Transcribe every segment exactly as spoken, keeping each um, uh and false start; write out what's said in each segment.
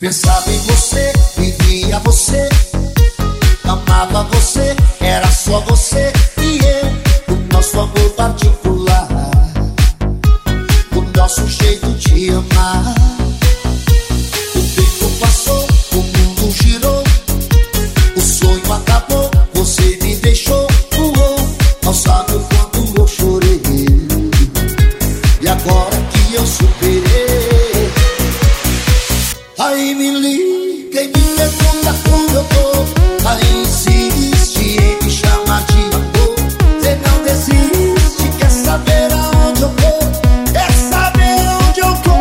Pensava em você, vivia você, amava você, era só você e eu. O nosso amor particular, o nosso jeito de amar. O tempo passou, o mundo girou, o sonho acabou, você me deixou, voou. Não sabe o quanto eu chorei, e agora que eu superei, aí me liga e me pergunta como eu tô, aí insiste em me chamar de amor. Você não desiste, quer saber aonde eu tô, quer saber onde eu tô.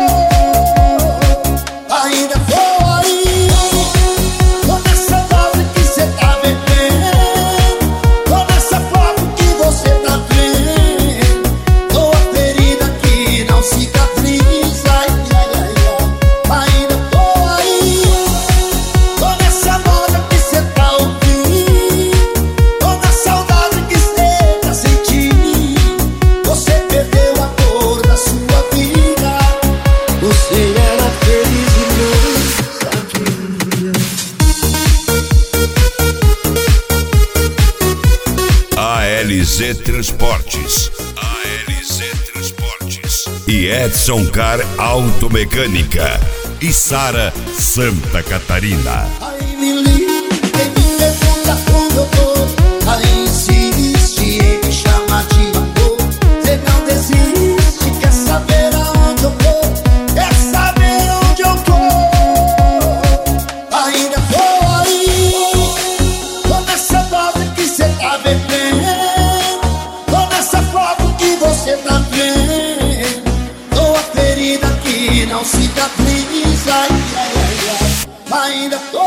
Ainda vou aí, tô nessa dose que cê tá bebendo, tô nessa foto que você tá vendo, tô a ferida que não cicatriza, ai, ai, ai, ai. Ainda tô aí, tô nessa moda que cê tá ouvindo, tô na saudade que cê tá sentindo. Você perdeu a cor da sua vida, você era feliz e não sabia. A L Z Transportes, A L Z Transportes e Edson Car Automecânica e Sara Santa Catarina. Aí me liga e me pergunta como eu tô, aí insiste em me chamar de amor. Você não desiste, quer saber aonde eu tô, quer saber onde eu tô. Ainda vou aí, tô nessa dose que cê tá bebendo, tô nessa foto que você tá vendo, tô a ferida que não cicatriza, ai, ai, ai, ai. Ainda tô